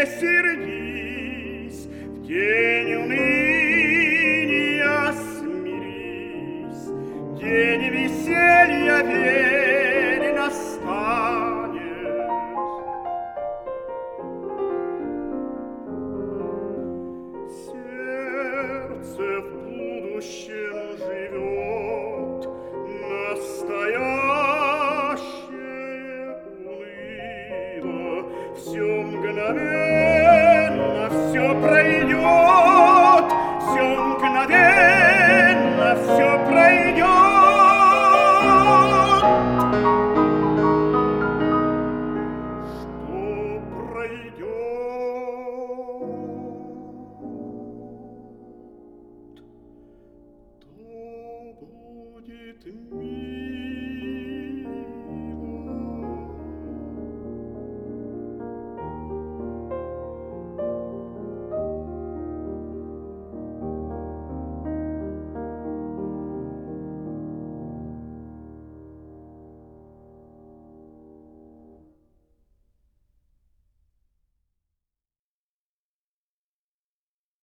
сердись, в тень уныния смирись, день веселья верь настанет. Сердце в будущем живет, настоящее уныло, все мгновенно, все пройдет, все мгновенно, все пройдет. Что пройдет, то будет мир.